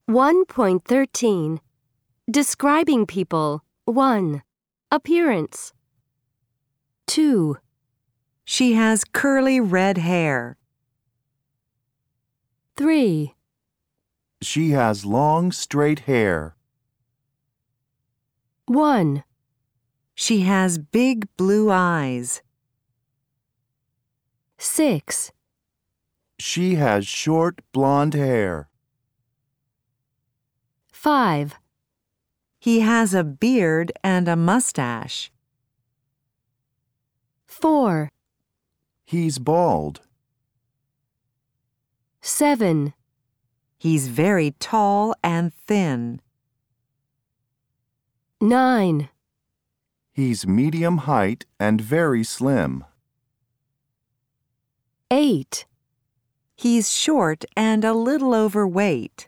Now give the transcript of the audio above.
1.13 Describing people 1. Appearance 2. She has curly red hair. 3. She has long, straight hair. 1. She has big blue eyes. 6. She has short, blonde hair. 5. He has a beard and a mustache. 4. He's bald. 7. He's very tall and thin. 9. He's medium height and very slim. 8. He's short and a little overweight.